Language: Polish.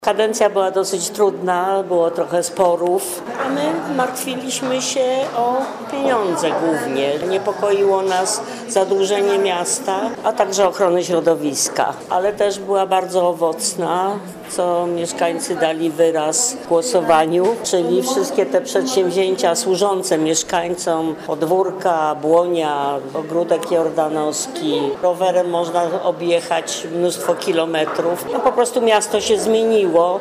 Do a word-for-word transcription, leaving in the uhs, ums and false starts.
Kadencja była dosyć trudna, było trochę sporów, a my martwiliśmy się o pieniądze głównie. Niepokoiło nas zadłużenie miasta, a także ochrony środowiska, ale też była bardzo owocna, co mieszkańcy dali wyraz w głosowaniu, czyli wszystkie te przedsięwzięcia służące mieszkańcom Podwórka, Błonia, Ogródek Jordanowski. Rowerem można objechać mnóstwo kilometrów. No po prostu miasto się zmieniło.